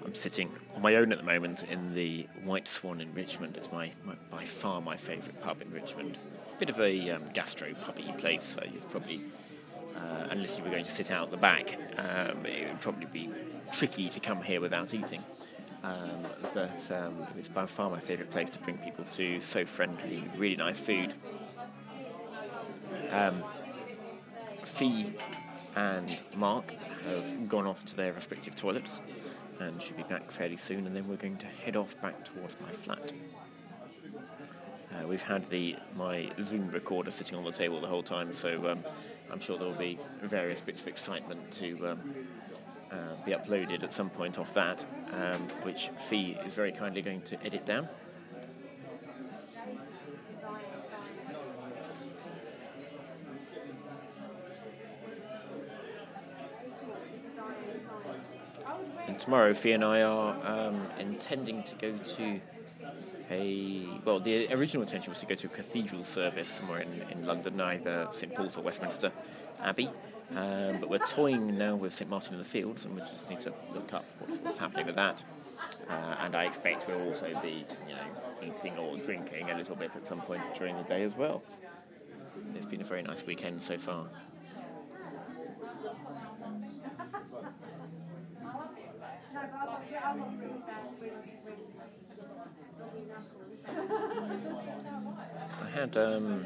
I'm sitting on my own at the moment in the White Swan in Richmond. It's by far my favourite pub in Richmond. Bit of a gastro-pubby place, so you'd probably, unless you were going to sit out the back, it would probably be tricky to come here without eating. But it's by far my favourite place to bring people to. So friendly, really nice food. Fee and Mark have gone off to their respective toilets and should be back fairly soon, and then we're going to head off back towards my flat. We've had my Zoom recorder sitting on the table the whole time, so I'm sure there will be various bits of excitement to be uploaded at some point off that, which Fee is very kindly going to edit down. And tomorrow, Fee and I are intending to go to the original intention was to go to a cathedral service somewhere in London, either St Paul's or Westminster Abbey. But we're toying now with St Martin in the Fields, and we just need to look up what's happening with that. And I expect we'll also be, eating or drinking a little bit at some point during the day as well. It's been a very nice weekend so far. I had a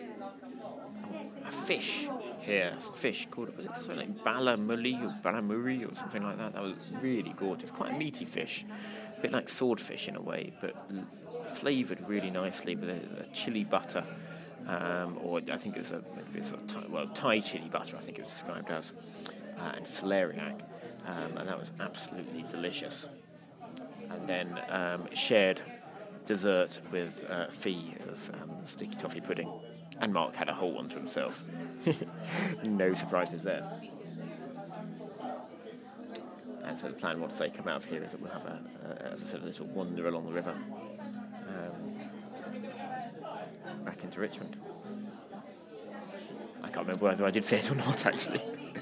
fish here, called, was it something like Balamuli or Balamuri or something like that? That was really gorgeous, quite a meaty fish, a bit like swordfish in a way, but flavoured really nicely with a chili butter, or I think it was Thai chili butter, I think it was described as, and celeriac, and that was absolutely delicious. And then shared dessert with Fee of sticky toffee pudding, and Mark had a whole one to himself. No surprises there. And so the plan once they come out of here is that we'll have a little wander along the river back into Richmond. I can't remember whether I did say it or not, actually.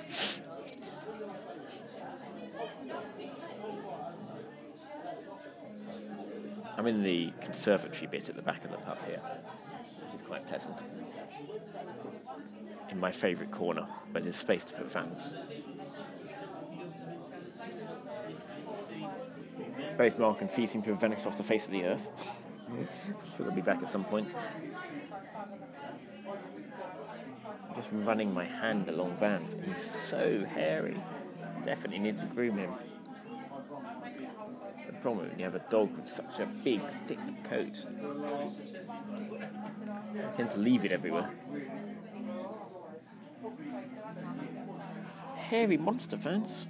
I'm in the conservatory bit at the back of the pub here, which is quite pleasant. In my favourite corner, where there's space to put fans. Both Mark and Fee seem to have vanished off the face of the earth. So they'll be back at some point. I'm just running my hand along Vans. He's so hairy. Definitely need to groom him. The problem when you have a dog with such a big, thick coat, I tend to leave it everywhere. Hairy monster, Vans.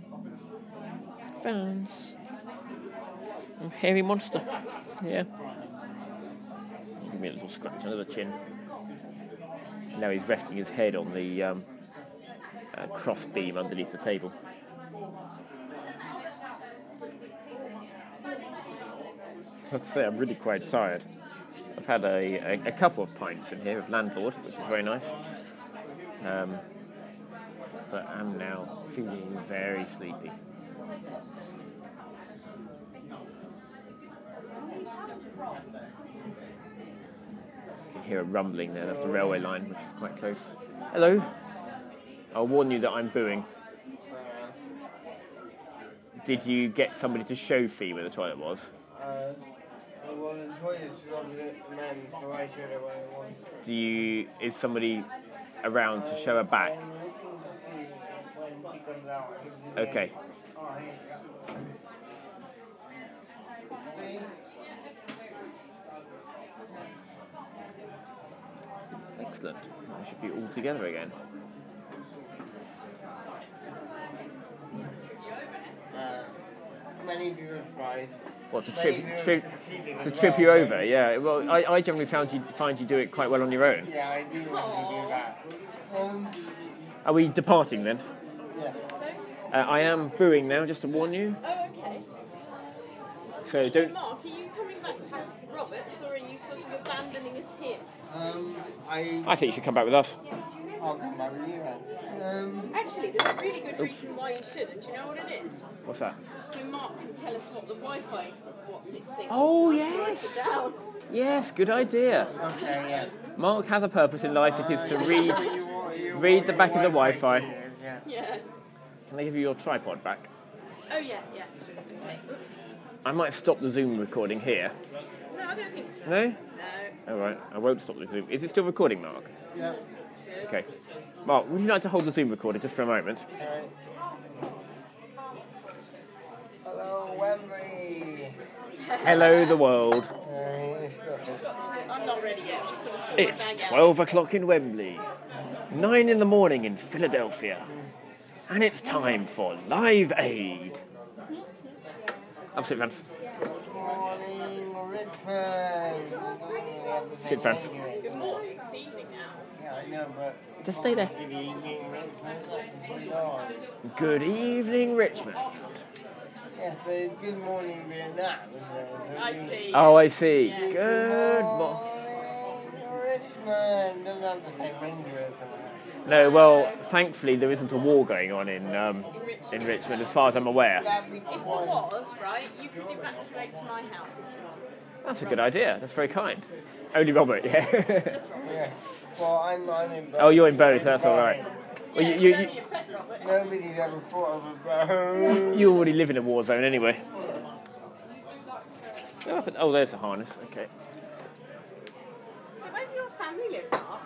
Hairy monster. Yeah. Give me a little scratch under the chin. Now he's resting his head on the cross beam underneath the table. I have to say, I'm really quite tired. I've had a couple of pints in here of Landlord, which is very nice. But I'm now feeling very sleepy. You can hear a rumbling there. That's the railway line, which is quite close. Hello. I'll warn you that I'm booing. Did you get somebody to show Fee where the toilet was? Well, the toilet's on the men, so I showed her where it was. Is somebody around to show her back? Okay. Excellent. We should be all together again. Many people tried. What, to trip you over? Yeah. Well, I generally find you do it quite well on your own. Yeah, I do want to do that. Are we departing then? Yeah. I am booing now, just to warn you. Oh, okay. So don't. Mark, are you coming back to Roberts, or are you sort of abandoning us here? I think you should come back with us. I'll come back with you then. Actually, there's a really good reason why you should, and do you know what it is? What's that? So Mark can tell us what the Wi-Fi, what's it thinks. Oh, Write yes. it down. Yes, good idea. Okay, yeah. Mark has a purpose in life. It is to read the back of the Wi-Fi. Yeah. Yeah. Can I give you your tripod back? Oh, yeah. Okay, oops. I might stop the Zoom recording here. No, I don't think so. No? No. All right, I won't stop the Zoom. Is it still recording, Mark? Yeah. Okay. Mark, would you like to hold the Zoom recorder just for a moment? Alright. Hello, Wembley. Hello, the world. I'm not ready yet. I'm just going to sort my It's bag out. 12 o'clock in Wembley, 9 in the morning in Philadelphia, and it's time for Live Aid. Sit, Vance. Morning, Richmond. Sit, Vance. Good morning. It's evening now. Yeah, I know, but Just stay there. good evening, Richmond. Good evening, Richmond. Yeah, but it's good morning Vietnam. I see. Oh, I see. Yeah. Good morning. Richmond. Doesn't have the same ring to it somehow. No, well, thankfully there isn't a war going on in Richmond, as far as I'm aware. That'd be If there quite. was, right, you could evacuate to my house if you want. That's a good idea. That's very kind. Only Robert, yeah. Just Robert. Yeah. Well, I'm in both. Oh, you're in both. That's all right. Well, Yeah, you, it's only a fed, Robert. Nobody's ever thought of a bow. you already live in a war zone anyway. Oh, there's the harness. Okay. So where do your family live, Mark?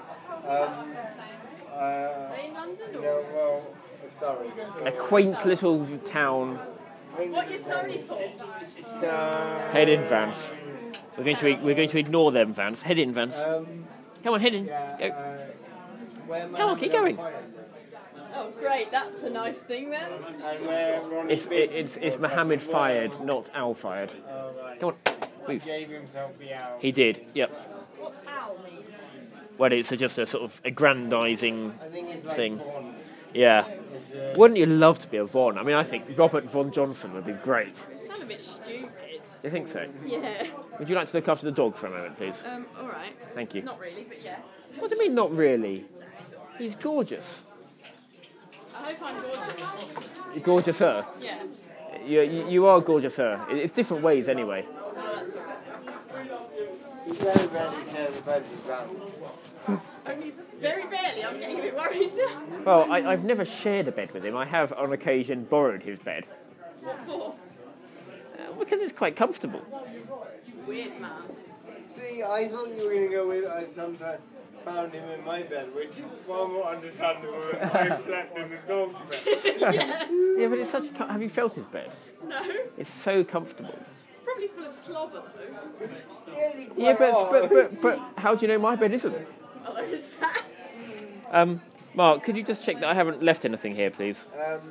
Are they in London or? No, well, sorry. A quaint little town. What are you sorry for? No. Head in, Vance. We're going to ignore them, Vance. Head in, Vance. Come on, head in. Go. Come on, keep going. Oh, great. That's a nice thing then. And where Ronnie It's Mohammed fired, not Al fired. Come on, move. gave himself the hour. He did. Yep. What's Al mean? Well, it's just a sort of aggrandising I think it's like thing. Bond. Yeah. It's, Wouldn't you love to be a Von? I mean, I think Robert Von Johnson would be great. You sound a bit stupid. You think so? Yeah. Would you like to look after the dog for a moment, please? All right. Thank you. Not really, but yeah. What do you mean, not really? He's gorgeous. I hope I'm gorgeous. You're gorgeous, sir. Yeah. You are gorgeous, sir. It's different ways, anyway. Oh, that's all right. He's very, very careful about his ground. Only very rarely. I'm getting a bit worried now. Well, I've never shared a bed with him. I have, on occasion, borrowed his bed. What for? Because it's quite comfortable. Weird man. See, I thought you were going to go with I sometimes found him in my bed, which is far more understandable than I slept in the dog's bed. Yeah. Yeah, but it's such a... Have you felt his bed? No. It's so comfortable. It's probably full of slobber though. Really quite Yeah, hard. but how do you know my bed isn't? Oh, is that? Mark, could you just check that I haven't left anything here, please?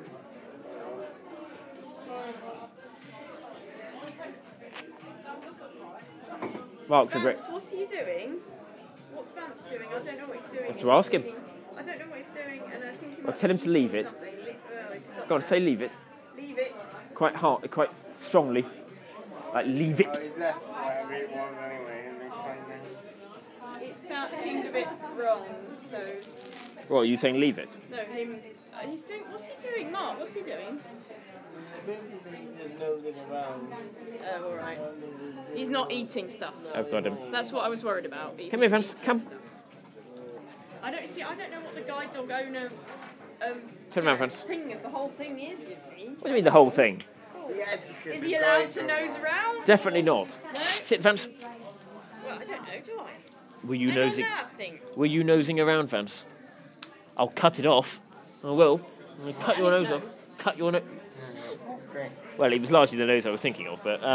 Mark's a great... Vance, what are you doing? What's Vance doing? I don't know what he's doing. have to ask him. I don't know what he's doing, and I think he Well, might tell him be to leave eating it. something. Go on, say leave it. Leave it. Quite hard, quite strongly. Like, leave it. Oh, he's left whatever it was anyway, and it's like It seemed a bit wrong, so... What, are you saying leave it? No, him... he's doing... What's he doing, Mark? What's he doing? basically just nosing around. Oh, alright. He's not eating stuff. I've got him. That's what I was worried about. Come here, Vance. Come. I don't know what the guide dog owner Turn around, Vance. thing of the whole thing is, you see. What do you mean the whole thing? Is he allowed to nose around? Definitely not. No? Sit, Vance. Well, I don't know, do I? Were you I don't nosing? know that thing. Were you nosing around, Vance? I'll cut it off. I will. I'll cut your nose off. Cut your nose. Well, it was largely the nose I was thinking of, but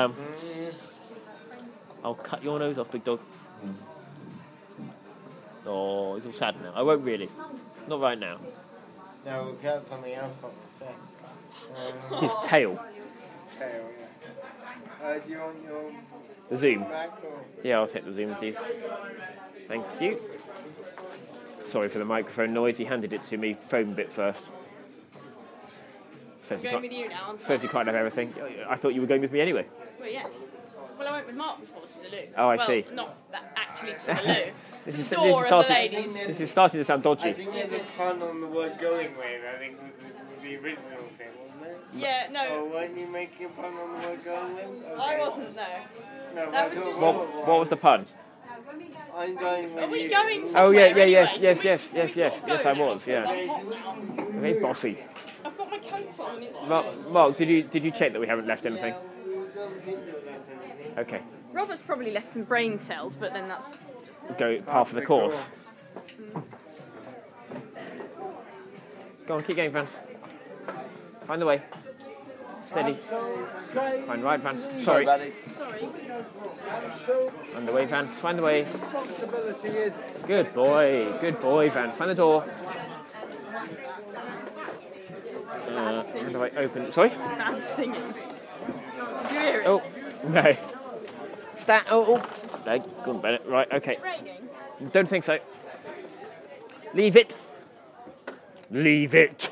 I'll cut your nose off, big dog. Oh, he's all sad now. I won't really. Not right now. No, we'll cut something else off the set. His tail. Tail, yeah. Do you want your The zoom. back or? Yeah, I'll take the zoom, please. Thank you. Sorry for the microphone noise. He handed it to me. Phone bit first. I'm going with you now. I'm Suppose you can't have everything. I thought you were going with me anyway. Well, yeah. Well, I went with Mark before to the loo. Oh, I well, see. Not that actual literally to the loo. This To is the door of the starting. ladies. This is starting to sound I dodgy. think there's a pun on the word going with, I think was the original thing, wasn't it? Yeah, Oh, no, weren't you making a pun on the word going with? Okay. I wasn't there. No, That I was thought just- What was the pun? I'm going with Are we you. going Oh somewhere yeah, yes, anyway? yes, Can we- yes, can we yes, sort yes, of yes. go I now? was. Yeah. Okay, so we can do Very bossy. I've got my coat on and it's Mark, did you check that we haven't left anything? we don't think you'll have anything. Okay. Robert's probably left some brain cells, but then that's just... Go half of the course. Go on, keep going, Vance. Find the way. Steady. Find right, Vance. Sorry. Sorry. Find the way, Vance. Find the way. Responsibility is Good boy. Good boy, Vance. Find the door. Find the way. Open. Sorry? Bad singing. Do you hear it? Oh, no. Oh. No, go on, Bennett. Right, okay. Raining? Don't think so. Leave it. Leave it.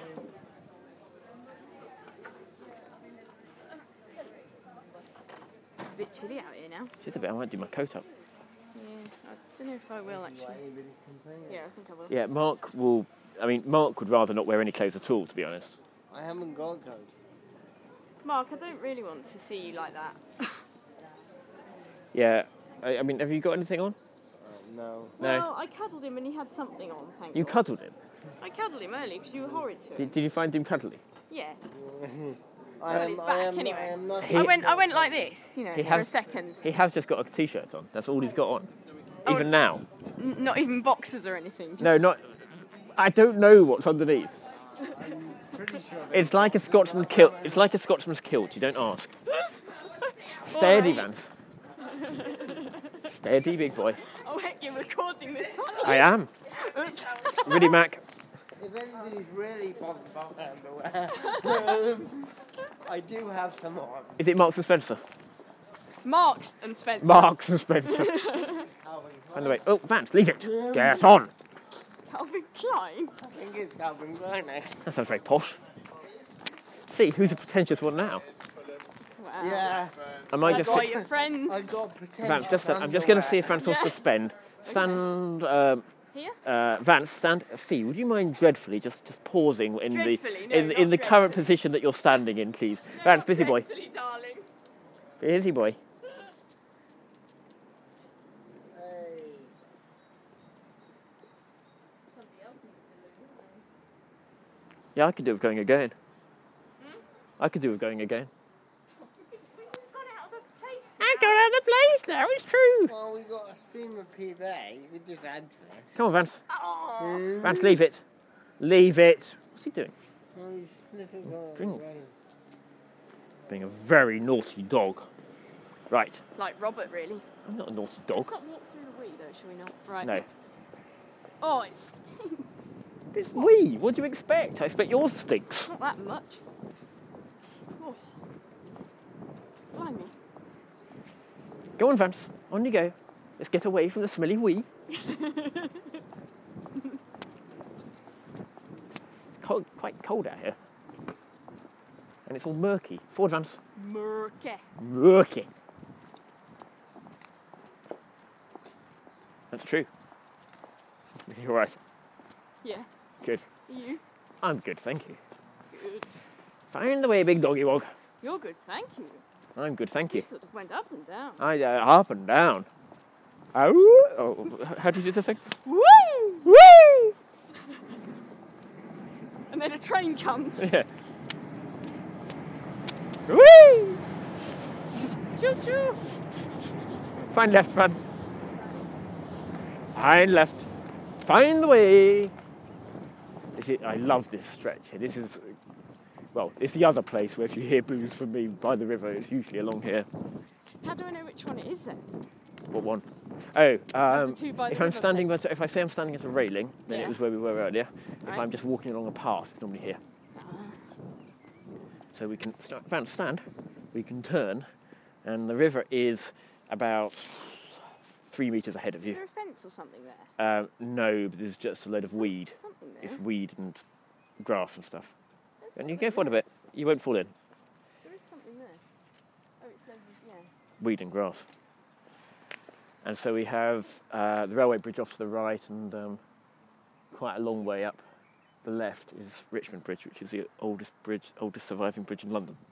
It's a bit chilly out here now. Just a bit. I might do my coat up. Yeah, I don't know if I will actually. Yeah, I think I will. Yeah, Mark would rather not wear any clothes at all, to be honest. I haven't got a coat. Mark, I don't really want to see you like that. Yeah. I mean, have you got anything on? No. No. Well, I cuddled him and he had something on, thank You God. cuddled him. I cuddled him early because you were horrid to him. Did you find him cuddly? Yeah. I he's am, back I am, anyway. I am not. He- I went like this, you know, He for has- a second. He has just got a t-shirt on. That's all he's got on. Oh, Even now. Not even boxers or anything. Just No, not. I don't know what's underneath. It's like a Scotsman kilt. It's like a Scotsman's kilt. You don't ask. Steady, Alright. Vance. Steady, big boy. Oh heck, you're recording this. I am. Oops. Really, Mac. If anybody's really bothered about underwear, I do have some on. Is it Marks and Spencer? Marks and Spencer. Marks and Spencer. Find the way. Oh, Vance, leave it. Get on. Calvin Klein. I think it's Calvin Klein next. That sounds very posh. See, who's a pretentious one now? Wow. Yeah, I might That's just. why you're friends. I've got pretentious Vance, I'm just going to see if Vance wants to Yeah. spend. Stand. Here? Vance, stand. Fee, would you mind dreadfully just pausing in Dreadfully? No, in not the current dreadfully. position that you're standing in, please? No, Vance, not busy boy. dreadfully, darling. Busy boy. Yeah, I could do with going again. I could do with going again. Got out of the place. I got out of the place now, it's true. Well, we got a stream of PVA. We just add to it. Come on, Vance. Oh. Vance, leave it. Leave it. What's he doing? Oh, he's sniffing on. Drink. Being a very naughty dog. Right. Like Robert, really. I'm not a naughty dog. Let's not walk through the wee, though, shall we not? Right. No. Oh, it stinks. It's wee. What do you expect? I expect yours stinks. Not that much. Oh. Blimey. Go on, Vance. On you go. Let's get away from the smelly wee. Quite cold out here. And it's all murky. Forward, Vance. Murky. Murky. That's true. You're right. Yeah. Good. You? I'm good, thank you. Good. Find the way, big doggy wog. You're good, thank you. I'm good, thank You you. sort of went up and down. I up and down. Oh, how do you do the thing? Woo! Woo! And then a train comes. Yeah. Woo! Choo choo. Find left, Vance. Find left. Find the way. I love this stretch here. This is, well, it's the other place where if you hear boos from me by the river, it's usually along here. How do I know which one it is then? What one? Oh, the two by the if I'm river standing, place. if I say I'm standing at a railing, then Yeah. it was where we were earlier. If Right. I'm just walking along a path, it's normally here. So we can stand, we can turn, and the river is about 3 metres ahead of Is you. there a fence or something there? No, but there's just a load of weed. Something there. It's weed and grass and stuff. There's And you something go forward a there. bit, you won't fall in. There is something there. Oh, it's loads of, yeah. Weed and grass. And so we have the railway bridge off to the right, and quite a long way up the left is Richmond Bridge, which is the oldest surviving bridge in London.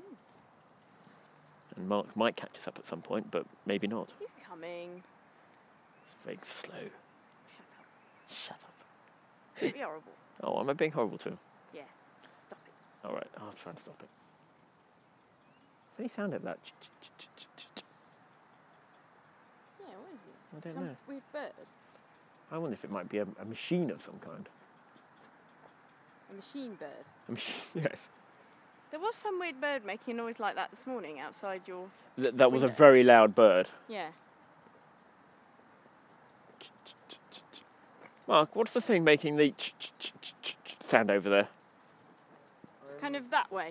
And Mark might catch us up at some point, but maybe not. He's coming. It's very slow. Shut up. Shut up. Don't be horrible. Oh, am I being horrible to him? Yeah. Stop it. All right, I'll try and stop it. Does any sound like that? Yeah, what is it? I don't Some know. weird bird. I wonder if it might be a machine of some kind. A machine bird. A machine, yes. There was some weird bird making a noise like that this morning outside your... That was a window. very loud bird. Yeah. Mark, what's the thing making the sound over there? It's kind of that way.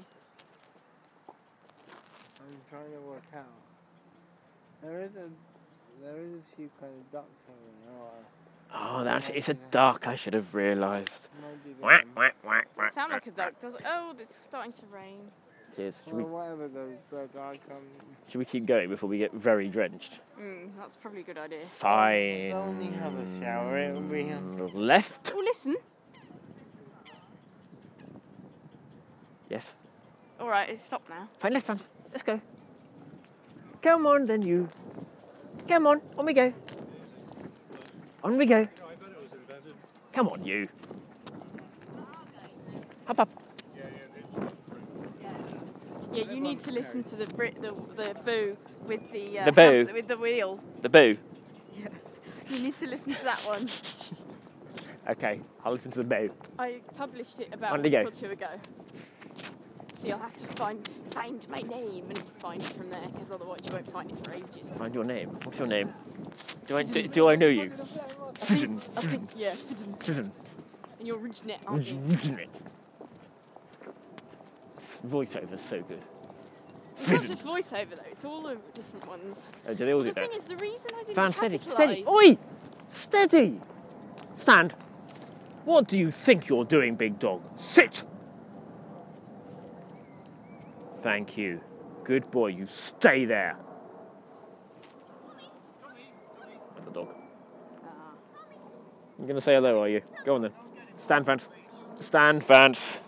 I'm trying to work out. There is a few kind of ducks over there. Oh, it's a duck. I should have realised. Might be Whack, them. whack, whack, Doesn't whack. sound like a duck, does it? Oh, it's starting to rain. Cheers. Well, whatever those birds are, Should we keep going before we get very drenched? That's probably a good idea. Fine. they'll only have a shower. It'll be. Left. Oh, listen. Yes. All right, it's stopped now. Fine, left hand. Let's go. Come on, then you. Come on we go. On we go. Come on, you. Hop up. Yeah, you need to listen to the boo with the The boo? with the wheel. The boo. You need to listen to that one. Okay, I'll listen to the boo. I published it about On a we go. week or two ago. So you'll have to find my name and find it from there, because otherwise you won't find it for ages. Find your name. What's your name? Do I know you? I think yeah. And you're Ridgenet, aren't you? Voiceover's so good. It's not just voiceover though, it's all the different ones. Oh, do they all do The that? thing is, the reason I didn't Van, steady, capitalise... steady. Oi! Steady! Stand. What do you think you're doing, big dog? Sit! Thank you. Good boy, you stay there. That's a dog. You're going to say hello, are you? Go on then. Stand, Vance. Stand, Vance.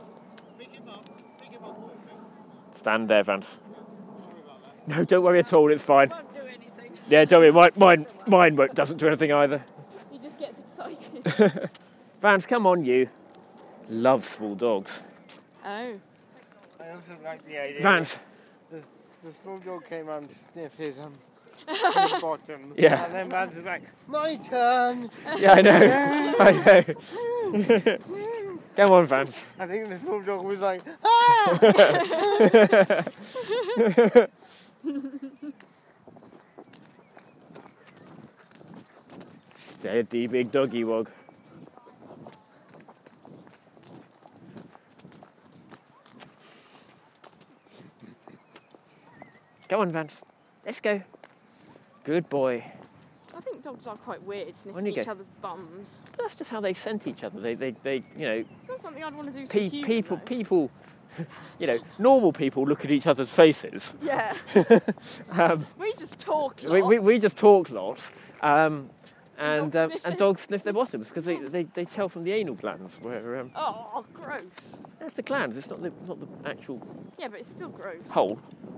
Stand there, Vance. No, don't worry at all, it's fine. Can't do anything. Yeah, don't worry, mine doesn't do anything either. He just gets excited. Vance, come on, you. Love small dogs. Oh. I also like the idea. Vance. The small dog came around to sniff his bottom. Yeah. And then Vance was like, my turn. Yeah, I know. I know. Come on, Vance. I think the small dog was like, ah! Steady, big doggy wog. Come on, Vance. Let's go. Good boy. I think dogs are quite weird, On sniffing you each go. other's bums. That's just how they scent each other. They you know, It's not something I'd want to do to a human, people, you know, normal people look at each other's faces. though. Yeah. Um, We just talk we lots. just talk lots. And Dogs sniff dogs sniff their bottoms because they tell from the anal glands where Oh, gross. that's the glands. It's not the actual Yeah, but it's still gross. hole.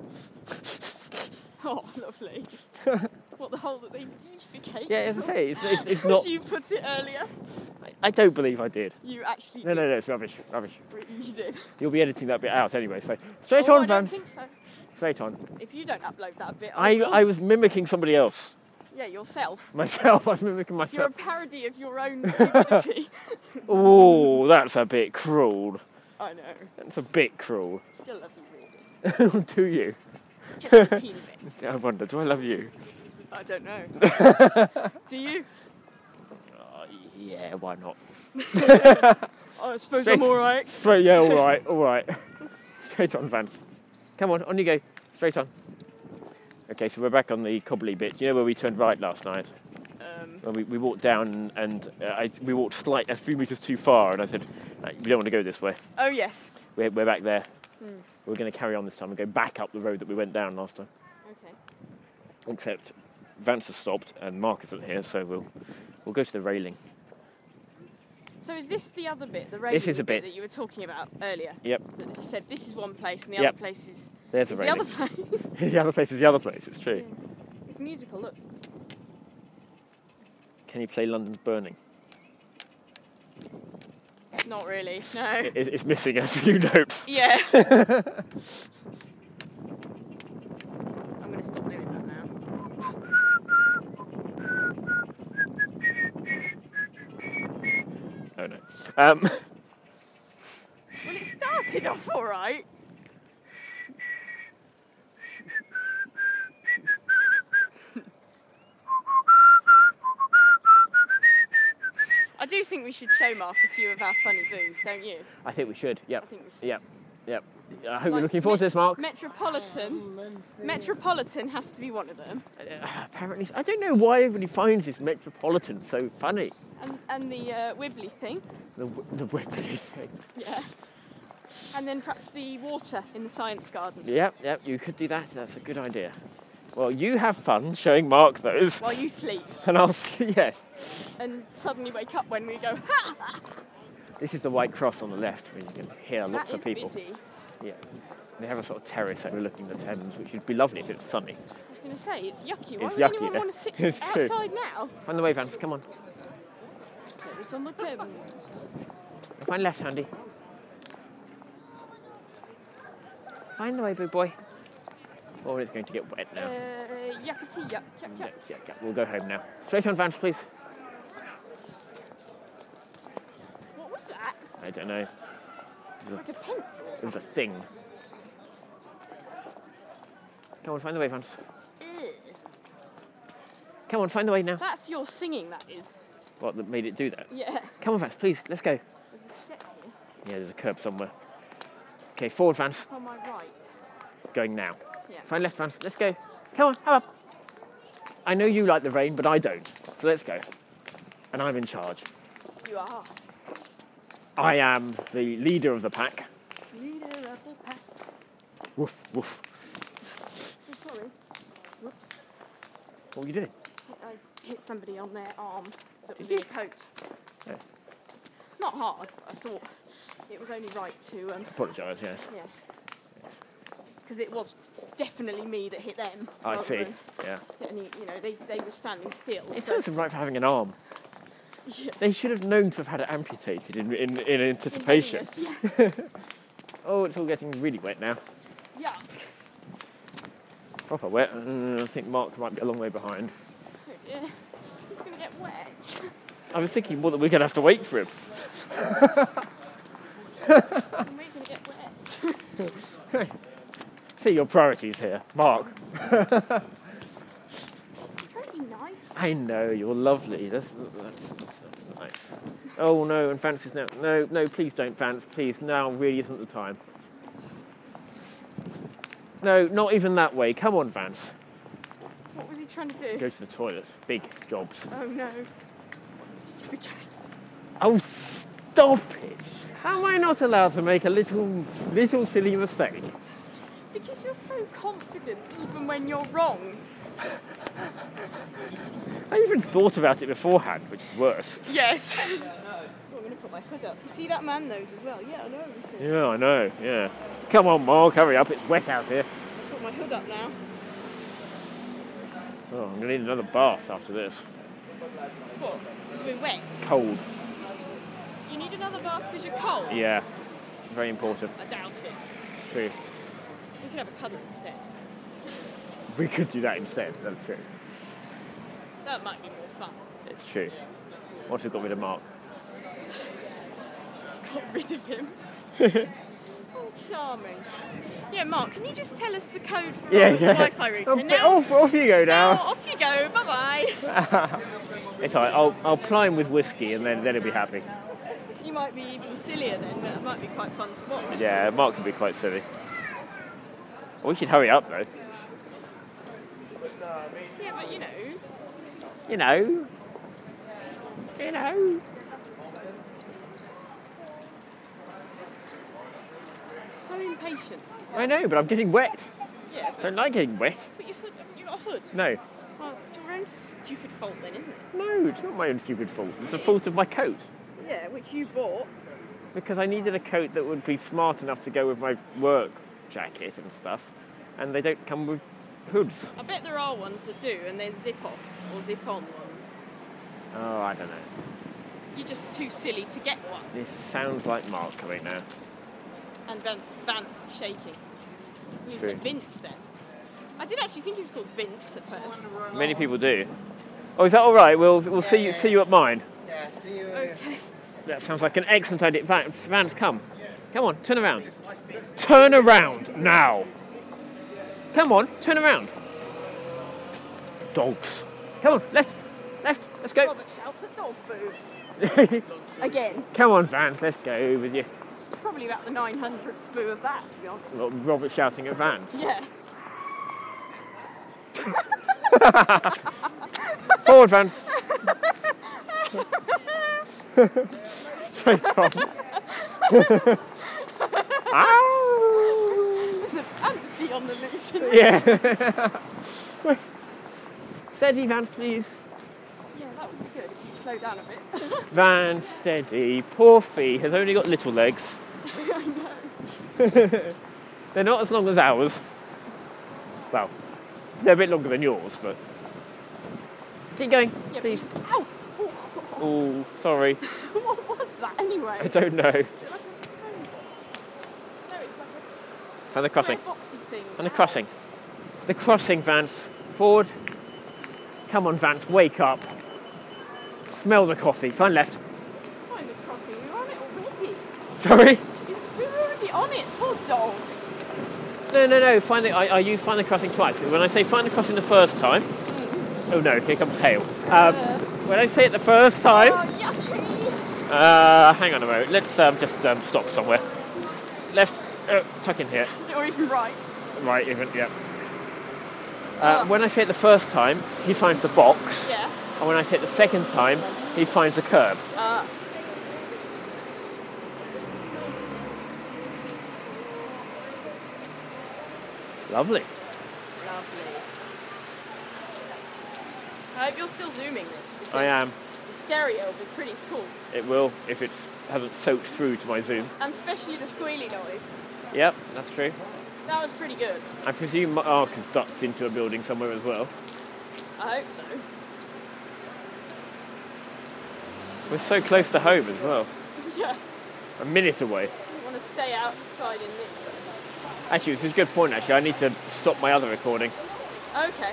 Oh, lovely. What, the hole that they defecate? Yeah, as I say, it's As not. you put it earlier. I don't believe I did. You actually No, did. it's rubbish. You did. You'll be editing that bit out anyway. So straight Oh, on, I don't Vance. think so. Straight on. If you don't upload that bit, I was mimicking somebody else. Yeah, yourself. Myself. I was mimicking You're a myself. parody of your own stupidity. Oh, that's a bit cruel. I know. That's a bit cruel. Still love you, really. Do you? Just a teeny bit. I wonder. Do I love you? I don't know. Do you? Yeah. Why not? I suppose Straight- I'm alright. Straight. Yeah. All right. All right. Straight on, Vance. Come on you go. Straight on. Okay, so we're back on the cobbly bit. You know where we turned right last night? When we walked down and we walked a few metres too far, and I said, we don't want to go this way. Oh, yes. We're back there. We're going to carry on this time and go back up the road that we went down last time. Okay. Except Vance has stopped and Mark isn't here, so we'll go to the railing. So is this the other bit, the railing is a bit. that you were talking about earlier? Yep. That you said this is one place and the Yep. other place is There's the the railing. other place. The other place is the other place. It's true. It's musical. Look. Can you play London's Burning? Not really. No. It's missing a few notes. Yeah. I'm going to stop doing that now. Oh no. Well, it started off all right. I do think we should show Mark a few of our funny boos, don't you? I think we should. Yep. I think we should. Yep. Yep. I hope you're Like looking forward to this, Mark. Metropolitan has to be one of them. Apparently, I don't know why everybody finds this Metropolitan so funny. And the Wibbly thing. The Whippy thing. Yeah. And then perhaps the water in the science garden. Yep, you could do that. That's a good idea. Well, you have fun showing Mark those. While you sleep. And I'll sleep, yes. And suddenly wake up when we go, ha! This is the White Cross on the left, where you can hear lots That of is people. busy. Yeah. They have a sort of terrace overlooking the Thames, which would be lovely if it was sunny. I was going to say, it's yucky. Why It's would yucky, anyone yeah. want to sit It's true. outside now? Find the way, Vance, come on. Terrace on the Thames. Find left handy. Find the way, big boy. Or it's going to get wet now. Yuckety yuck, yuck, yuck. Yeah. We'll go home now. Straight on, Vance, please. What was that? I don't know. Like a pencil? It was a thing. Come on, find the way, Vance. Ugh. Come on, find the way now. That's your singing, that is. What, that made it do that? Yeah. Come on, Vance, please, let's go. There's a step here. Yeah, there's a curb somewhere. Okay, forward, Vance. It's on my right. Going now. Yeah. Find left, Vance. Let's go. Come on, hurry up. I know you like the rain, but I don't. So let's go. And I'm in charge. You are. I am the leader of the pack. Leader of the pack. Woof, woof. Oh, sorry. Whoops. What were you doing? I hit somebody on their arm that was in a coat. Yeah. Not hard, but I thought it was only right to, Apologise, yes. yeah. Because it was definitely me that hit them. I rather see. than Yeah. hitting, they were standing still. It so, serves them right for having an arm. yeah. They should have known to have had it amputated in anticipation. Yeah. Oh, it's all getting really wet now. Yeah. Proper wet. I think Mark might be a long way behind. Yeah. He's going to get wet. I was thinking more that we're going to have to wait for him. We're going to get wet. See your priorities here, Mark. It's very nice. I know, you're lovely. That's nice. Oh no, and Vance is now. No, please don't, Vance. Please, now really isn't the time. No, not even that way. Come on, Vance. What was he trying to do? Go to the toilet. Big jobs. Oh no. Oh, stop it! How am I not allowed to make a little silly mistake? Because you're so confident even when you're wrong. I even thought about it beforehand, which is worse. Yes. I'm going to put my hood up. You see that man nose as well? Yeah, I know. Yeah, I know, yeah. Come on, Mark, hurry up, it's wet out here. Put my hood up now. Oh, I'm going to need another bath after this. What? Because we're wet. Cold. You need another bath because you're cold? Yeah, very important. I doubt it. True. You could have a cuddle instead. We could do that instead, that's true. That might be more fun. It's true. Once we've got rid of Mark. Got rid of him. Oh, charming. Yeah, Mark, can you just tell us the code for Rob's Wi-Fi router? Off you go now. Off you go. Bye-bye. It's all right, I'll ply him with whiskey and then he'll be happy. You might be even sillier then, but it might be quite fun to watch. Yeah, Mark can be quite silly. Well, we should hurry up though. Yeah, but you know. You know. So impatient. I know, but I'm getting wet. Yeah, I don't like getting wet. put your hood up. You got a hood. No. Well, it's your own stupid fault then, isn't it? No, it's not my own stupid fault. It's the fault of my coat. Yeah, which you bought. Because I needed a coat that would be smart enough to go with my work jacket and stuff, and they don't come with hoods. I bet there are ones that do, and they're zip-off or zip-on ones. Oh, I don't know. You're just too silly to get one. This sounds like Mark coming now. And Vance shaking. You True. said Vince then. I did actually think he was called Vince at first. Many people do. Oh, is that all right? We'll see you at mine. Yeah, see you. Okay. That sounds like an excellent idea. Vance, come. Come on, turn around. Turn around now. Come on, turn around. Dogs. Come on, left, let's go. Robert shouts at dog boo. Again. Come on, Vance, let's go with you. It's probably about the 900th boo of that, to be honest. Well, Robert shouting at Vance. Yeah. Forward, Vance. Straight on. Ow! There's a banshee on the loose. Yeah. Steady, Vance, please. Yeah, that would be good if you slow down a bit. Vance, steady. Poor Fee has only got little legs. I know. They're not as long as ours. Well, they're a bit longer than yours, but... Keep going, Yeah, please. but ow! Oh, sorry. What was that anyway? I don't know. Is it like a phone box? No, it's like Find the a crossing. boxy thing. And the crossing. The crossing, Vance. Forward. Come on, Vance, wake up. Smell the coffee. Find left. Find the crossing. We were on it already. Sorry? We were already on it. Poor dog. No. Find the, I use find the crossing twice. When I say find the crossing the first time... Oh no, here comes hail. When I say it the first time... Oh, yucky. Hang on a moment. Let's just stop somewhere. Left. Tuck in here. Or even right. Right, even, yeah. When I say it the first time, he finds the box. Yeah. And when I say it the second time, he finds the curb. Lovely. Lovely. I hope you're still zooming this. Because I am. the stereo will be pretty cool. It will, if it hasn't soaked through to my Zoom. And especially the squealy noise. Yep, that's true. That was pretty good. I presume Mark has ducked into a building somewhere as well. I hope so. We're so close to home as well. Yeah. A minute away. You want to stay outside in this. Actually, it's a good point, actually. I need to stop my other recording. Okay.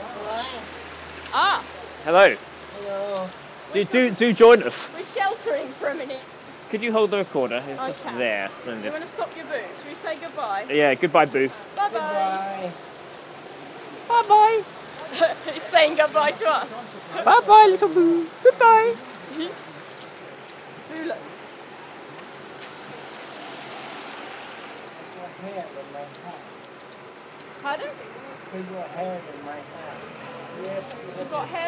Ah! Hello. Hello. Do join us. We're sheltering for a minute. Could you hold the recorder? It's I just can. there. You Splendid. want to stop your boo? Should we say goodbye? Yeah, goodbye, Boo. Bye-bye. Bye bye. He's saying goodbye to us. Bye bye, little Boo. Goodbye. Boo looks. Hair in my hat. Pardon? They got hair in my hat. Yes. You've got hair